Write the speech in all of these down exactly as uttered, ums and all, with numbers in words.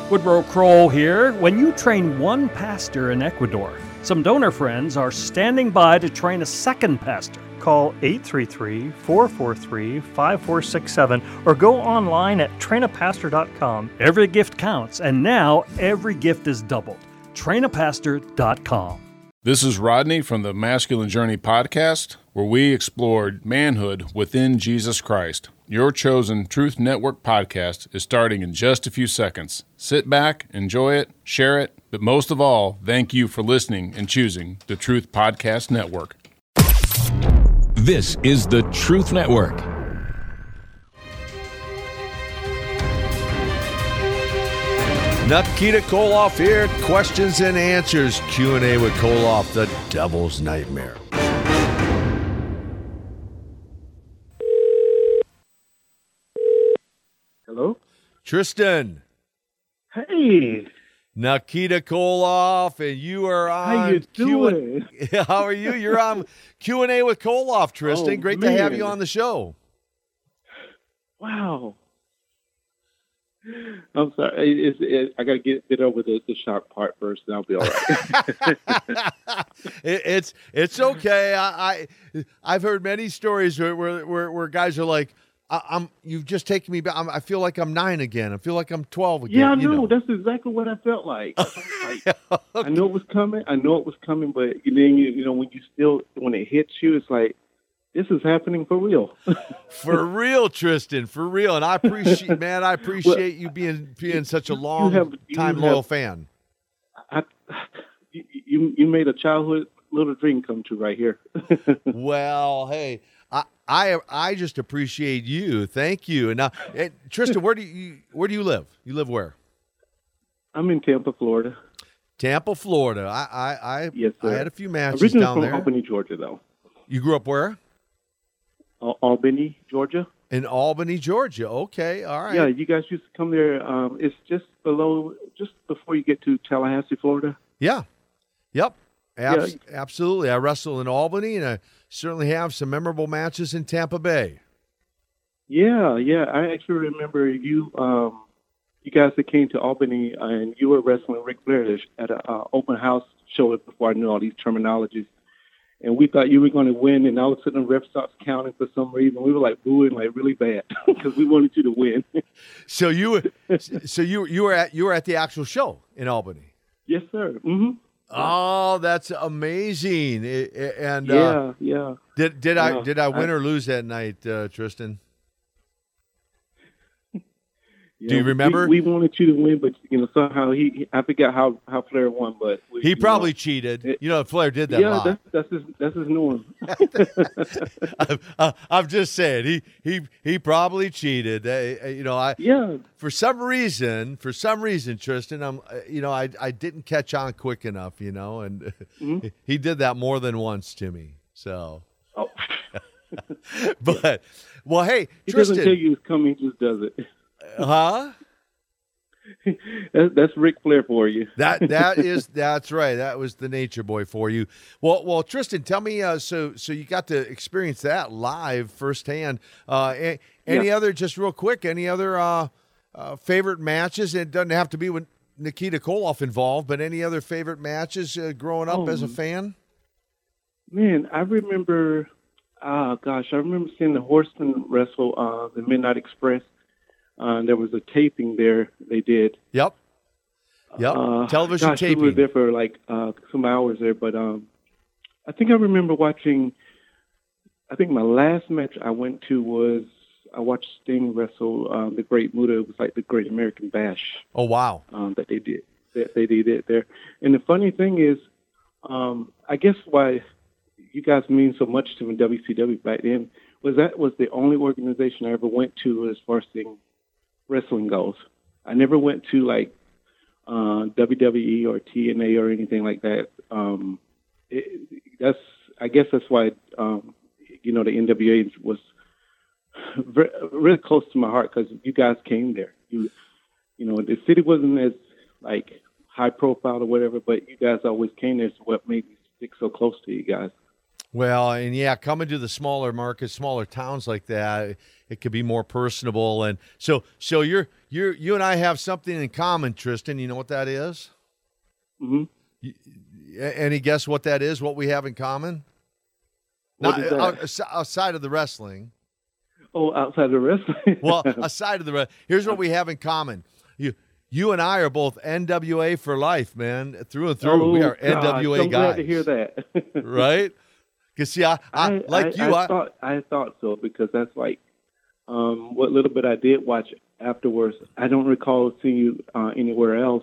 Woodrow Kroll here. When you train one pastor in Ecuador, some donor friends are standing by to train a second pastor. Call eight three three, four four three, five four six seven or go online at train a pastor dot com. Every gift counts, and now every gift is doubled. train a pastor dot com. This is Rodney from the Masculine Journey podcast, where we explored manhood within Jesus Christ. Your chosen Truth Network podcast is starting in just a few seconds. Sit back, enjoy it, share it, but most of all, thank you for listening and choosing the Truth Podcast Network. This is the Truth Network. Nikita Koloff here. Questions and answers. Q and A with Koloff, the devil's nightmare. Hello? Tristan. Hey. Nikita Koloff, and you are on How you Q doing? and A. How are you? You're on Q and A with Koloff, Tristan. Oh, Great man. to have you on the show. Wow. I'm sorry. It's, it, I got to get, get over the, the shock part first, and I'll be all right. it, it's it's okay. I, I I've heard many stories where where, where, where guys are like, I, I'm you've just taken me back. I'm, I feel like I'm nine again. I feel like I'm twelve again. Yeah, I you know. know. That's exactly what I felt like. I, was like, Okay. I know it was coming. I know it was coming, but then you, you know when you still when it hits you, it's like this is happening for real. For real, Tristan. For real, and I appreciate, man. I appreciate well, you being being such a long have, time have, loyal fan. I, you, you you made a childhood little dream come true right here. Well, hey. I, I I just appreciate you. Thank you. And now, eh, Tristan, where do you where do you live? You live where? I'm in Tampa, Florida. Tampa, Florida. I I I, yes, sir. I had a few matches Originally down from there. Albany, Georgia, though. You grew up where? Uh, Albany, Georgia. In Albany, Georgia. Okay, all right. Yeah, you guys used to come there. Um, it's just below, just before you get to Tallahassee, Florida. Yeah. Yep. Abs- Yeah. Absolutely. I wrestled in Albany, and I certainly have some memorable matches in Tampa Bay. Yeah, yeah. I actually remember you, um, you guys that came to Albany, and you were wrestling Ric Flair at an uh, open house show before I knew all these terminologies. And we thought you were going to win, and all of a sudden the ref starts counting for some reason. We were like booing like really bad because we wanted you to win. So you were, so you you were at you were at the actual show in Albany. Yes, sir. Mm-hmm. Oh, that's amazing! It- it- and Yeah, uh, yeah. did did I Yeah, did I win I- or lose that night, uh, Tristan? Yeah, Do you remember? We, we wanted you to win, but you know somehow he, he I forgot how, how Flair won, but we, He you probably know, cheated. it- You know, Flair did that. yeah, live. that's that's his that's his norm. I'm, uh, I'm just saying he he he probably cheated. Uh, you know, I Yeah, for some reason, for some reason, Tristan, I'm uh, you know, I I didn't catch on quick enough, you know, and Mm-hmm. he did that more than once to me. So, oh, but well, hey, he Tristan, doesn't tell you it's coming; he just does it. huh? That's, that's Ric Flair for you. That that is that's right. That was the Nature Boy for you. Well, well, Tristan, tell me. Uh, so so you got to experience that live firsthand. Uh, a- any Yeah. other, just real quick, any other uh, uh, favorite matches? It doesn't have to be with Nikita Koloff involved, but any other favorite matches uh, growing up Oh, as a fan? Man, I remember. Ah, gosh, I remember seeing the Horsemen wrestle uh, the Midnight Express. Uh, there was a taping there they did. Yep. Yep. Uh, Television gosh, taping. we were there for like uh, some hours there, but um, I think I remember watching. I think my last match I went to was I watched Sting wrestle um, the Great Muta. It was like the Great American Bash Oh wow. um, that they did. That they did it there. And the funny thing is, um, I guess why you guys mean so much to me, W C W back then, was that was the only organization I ever went to as far as seeing wrestling goes. I never went to like uh, W W E or T N A or anything like that. Um, it, that's I guess that's why um, you know the N W A was very, really close to my heart because you guys came there. You you know the city wasn't as like high profile or whatever, but you guys always came there. So what made me stick so close to you guys? Well, and yeah, coming to the smaller markets, smaller towns like that, it could be more personable. And so, so you're you're you and I have something in common, Tristan. You know what that is? Mm-hmm. You, any guess what that is? What we have in common? What Not, is that? out- outside of the wrestling. Oh, outside of the wrestling. Well, aside of the rest, here's what we have in common. You you and I are both N W A for life, man, through and through. Oh, we are gosh, N W A I'm guys. glad to hear that. Right? Because see, I, I, I like I, you, I, I, thought I thought so because that's like um, what little bit I did watch afterwards. I don't recall seeing you uh, anywhere else,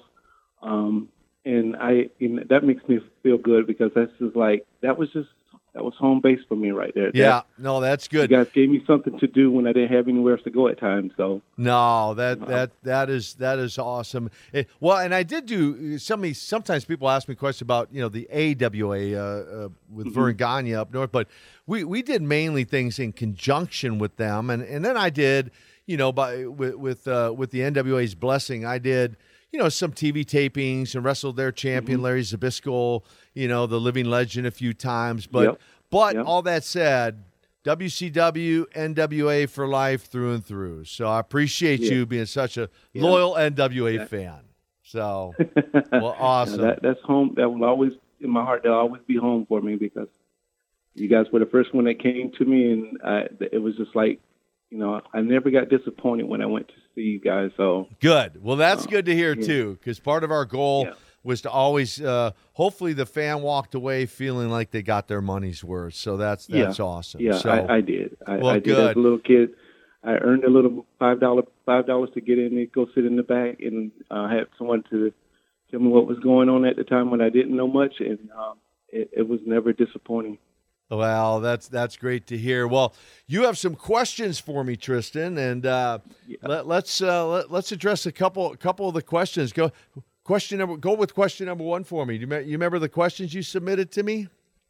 um, and I and that makes me feel good because that's just like that was just that was home base for me right there. yeah, That, no, that's you good. guys gave me something to do when I didn't have anywhere else to go at times. So No, that that that is that is awesome. It- well, and I did do some. Sometimes people ask me questions about you know the A W A uh, uh, with Vern Gagne up north, but we, we did mainly things in conjunction with them, and, and then I did you know by with with uh, with the N W A's blessing, I did you know some T V tapings and wrestled their champion Larry Zbyszko, you know the living legend a few times, but Yep. but Yep. all that said. W C W, N W A for life through and through. So I appreciate Yeah. you being such a Yeah. loyal N W A fan. So, well, awesome. that, that's home. That will always in my heart. That'll always be home for me because you guys were the first one that came to me, and I, it was just like, you know, I never got disappointed when I went to see you guys. So Good. Well, that's Oh, good to hear, yeah. too, because part of our goal Yeah. was to always, uh, hopefully the fan walked away feeling like they got their money's worth. So that's that's yeah, awesome. Yeah, so, I, I did. I, Well, I did good. as a little kid. I earned a little five dollar five dollars to get in and go sit in the back, and uh, had someone to tell me what was going on at the time when I didn't know much, and um, it, it was never disappointing. Well, that's that's great to hear. Well, you have some questions for me, Tristan, and uh, Yeah. let, let's uh, let, let's address a couple couple of the questions. Go question number. Go with question number one for me. Do you, me- you remember the questions you submitted to me?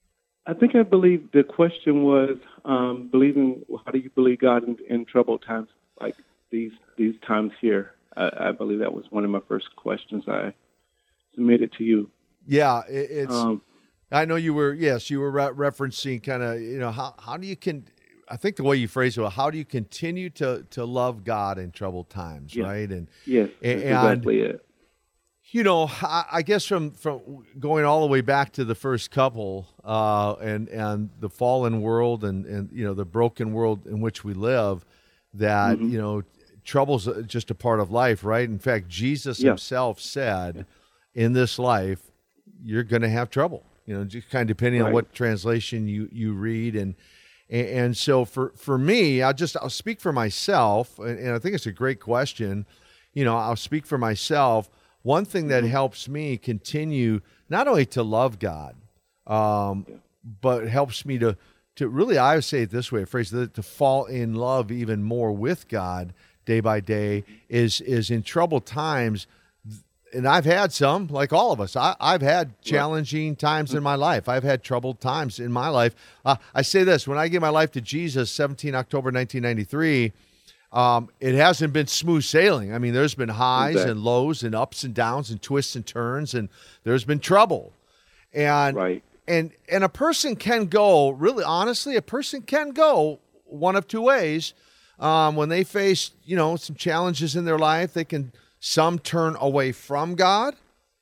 I think I believe the question was um, believing. How do you believe God in, in troubled times like these these times here? I, I believe that was one of my first questions I submitted to you. Yeah, it, it's. Um, I know you were. Yes, you were re- referencing kind of. You know how how do you can. I think the way you phrased it, well, how do you continue to to love God in troubled times, Yeah. right? And yes, and, that's exactly it. You know, I, I guess from, from going all the way back to the first couple, uh, and and the fallen world, and, and you know the broken world in which we live, that Mm-hmm. you know trouble's just a part of life, right? In fact, Jesus Yeah. himself said, "In this life, you're going to have trouble." You know, just kind of depending on Right. what translation you you read, and and, and so for for me, I'll just I'll speak for myself, and, and I think it's a great question. You know, I'll speak for myself. One thing that helps me continue not only to love God, um, but helps me to to really, I would say it this way, a phrase that to fall in love even more with God day by day is is in troubled times. And I've had some, like all of us. I, I've had challenging times in my life. I've had troubled times in my life. Uh, I say this, when I gave my life to Jesus, seventeenth of October nineteen ninety-three, um, it hasn't been smooth sailing. I mean, there's been highs Exactly. and lows and ups and downs and twists and turns, and there's been trouble. And Right. and and a person can go, really honestly, a person can go one of two ways. Um, when they face, you know, some challenges in their life, they can some turn away from God,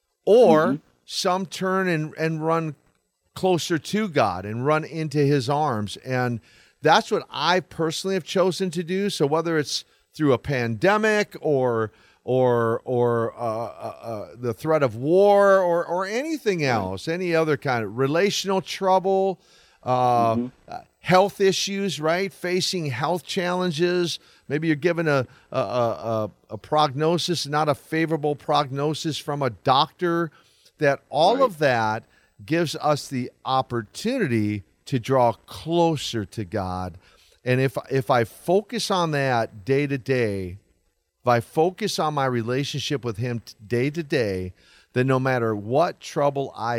or Mm-hmm. some turn and, and run closer to God and run into his arms. And that's what I personally have chosen to do. So whether it's through a pandemic or or or uh, uh, uh, the threat of war or or anything else, any other kind of relational trouble, uh, uh, health issues, right? Facing health challenges. Maybe you're given a a, a a prognosis, not a favorable prognosis from a doctor. That all of that gives us the opportunity to draw closer to God. And if if I focus on that day to day, if I focus on my relationship with him t- day to day, then no matter what trouble I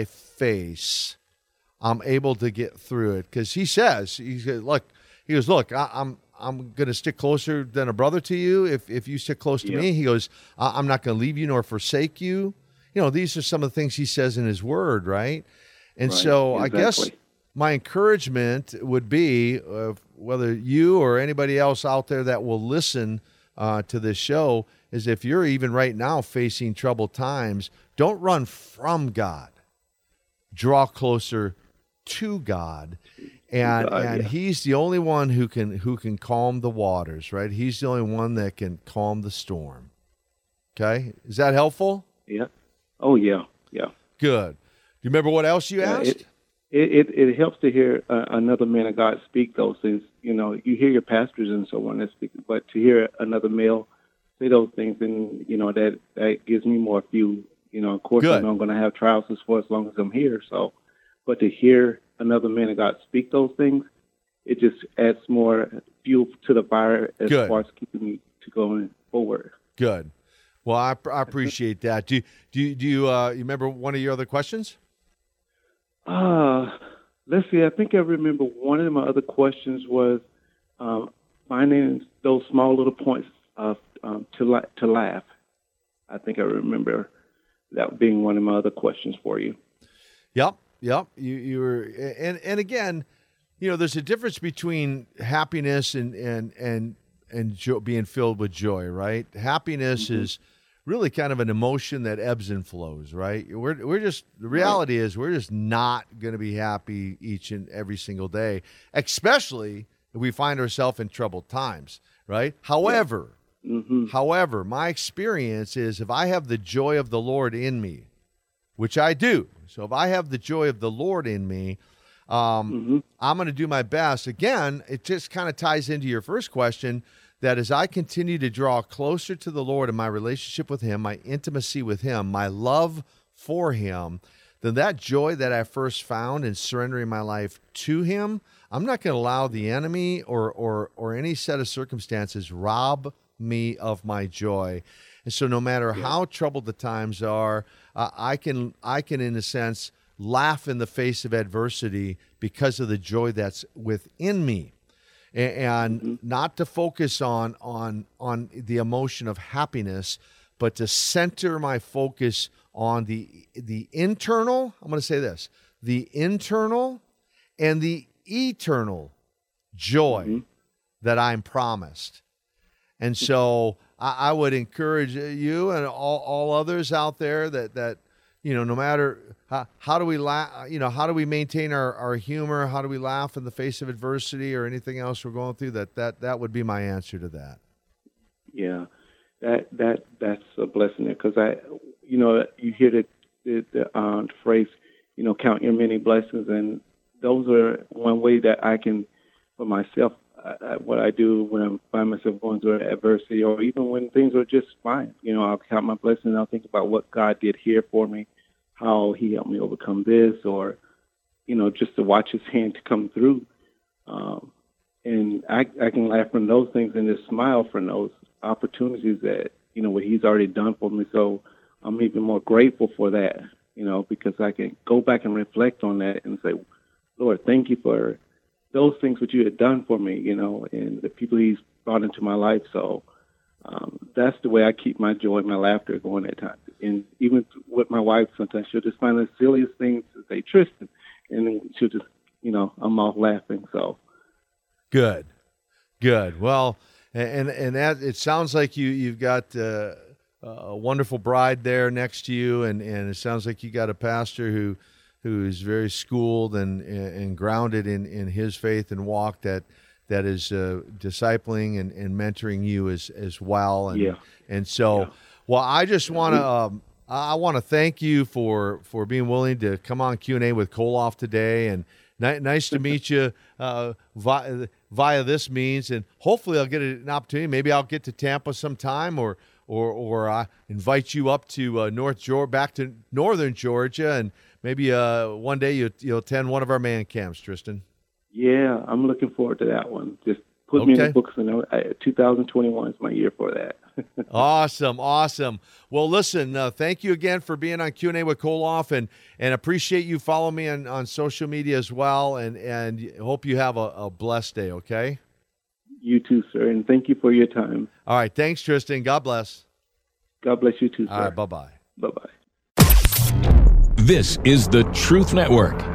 face, I'm able to get through it. Because he says, he says, look, he goes, look, I, I'm I'm going to stick closer than a brother to you if, if you stick close to Yeah. me. He goes, I- I'm not going to leave you nor forsake you. You know, these are some of the things he says in his word, right? And Right, so I guess exactly. my encouragement would be, uh, whether you or anybody else out there that will listen uh, to this show, is if you're even right now facing troubled times, don't run from God. Draw closer to God. And God, and yeah. he's the only one who can who can calm the waters, right? He's the only one that can calm the storm. Okay? Is that helpful? Yeah. Oh, yeah. Yeah. Good. Do you remember what else you Yeah, asked? it, it, it, it helps to hear uh, another man of God speak those things. You know, you hear your pastors and so on that speak, but to hear another male say those things, and, you know, that, that gives me more fuel. You know, of course, Good. I know I'm going to have trials for as long as I'm here. So, but to hear another man of God speak those things, it just adds more fuel to the fire as Good. far as keeping me to going forward. Good. Well, I, I appreciate that. Do you, do you, do you, uh, you remember one of your other questions? Uh, let's see. I think I remember one of my other questions was um, finding those small little points of um, to la- to laugh. I think I remember that being one of my other questions for you. Yep. Yep. You, you were, and, and again, you know, there's a difference between happiness and, and, and, and jo- being filled with joy, right? Happiness Mm-hmm. is really kind of an emotion that ebbs and flows, right? We're, we're just, the reality is we're just not going to be happy each and every single day, especially if we find ourselves in troubled times, right? However, Mm-hmm. however, my experience is if I have the joy of the Lord in me, which I do. So if I have the joy of the Lord in me, um, Mm-hmm. I'm going to do my best. Again, it just kind of ties into your first question, that as I continue to draw closer to the Lord in my relationship with him, my intimacy with him, my love for him, then that joy that I first found in surrendering my life to him, I'm not going to allow the enemy or, or, or any set of circumstances rob me of my joy. And so no matter how troubled the times are, uh, I can, I can, in a sense, laugh in the face of adversity because of the joy that's within me. And, and mm-hmm. not to focus on, on, on the emotion of happiness, but to center my focus on the, the internal, I'm going to say this, the internal and the eternal joy mm-hmm. that I'm promised. And so I, I would encourage you and all, all others out there that, that, you know, no matter how, how do we la- you know, how do we maintain our, our humor? How do we laugh in the face of adversity or anything else we're going through? That, that, that would be my answer to that. Yeah, that, that, that's a blessing there. Cause I, you know, you hear the, the, the uh, phrase, you know, count your many blessings. And those are one way that I can, for myself, I, what I do when I find myself going through adversity, or even when things are just fine. You know, I'll count my blessings. I'll think about what God did here for me, how he helped me overcome this, or, you know, just to watch his hand to come through. Um, and I, I can laugh from those things and just smile from those opportunities that, you know, what he's already done for me. So I'm even more grateful for that, you know, because I can go back and reflect on that and say, Lord, thank you for those things which you had done for me, you know, and the people he's brought into my life. So um, that's the way I keep my joy and my laughter going at times. And even with my wife, sometimes she'll just find the silliest things to say, Tristan, and then she'll just, you know, I'm off laughing. So good, good. Well, and and that it sounds like you you've got uh, a wonderful bride there next to you, and, and it sounds like you got a pastor who. who is very schooled and and grounded in, in his faith and walk that that is uh, discipling and, and mentoring you as as well. And yeah. and so, yeah. well, I just want to um, I want to thank you for for being willing to come on Q and A with Koloff today, and ni- nice to meet you uh, via, via this means, and hopefully I'll get an opportunity. Maybe I'll get to Tampa sometime, or or or I invite you up to uh, North Georgia, back to Northern Georgia, and maybe uh, one day you, you'll attend one of our man camps, Tristan. Yeah, I'm looking forward to that one. Just put okay. me in the books. And uh, two thousand twenty-one is my year for that. Awesome, awesome. Well, listen, uh, thank you again for being on Q and A with Koloff, and and appreciate you following me on, on social media as well, and, and hope you have a, a blessed day, okay? You too, sir, and thank you for your time. All right, thanks, Tristan. God bless. God bless you too, sir. All right, bye-bye. Bye-bye. This is the Truth Network.